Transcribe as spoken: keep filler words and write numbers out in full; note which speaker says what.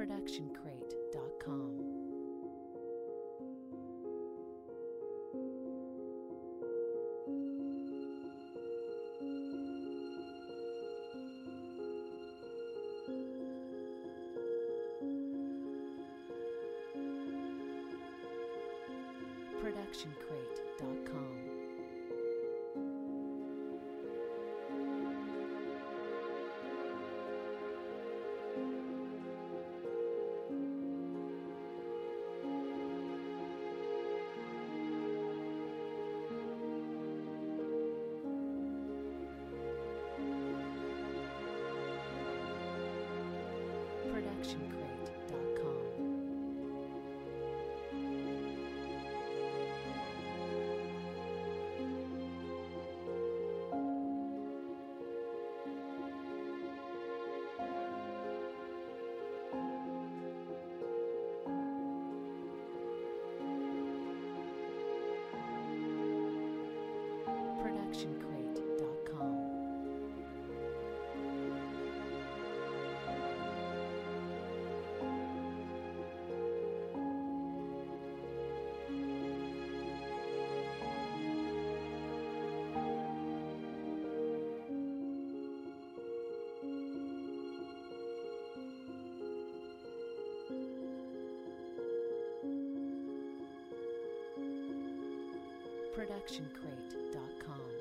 Speaker 1: production crate dot com. production crate dot com. production crate dot com. production crate dot com. production crate dot com.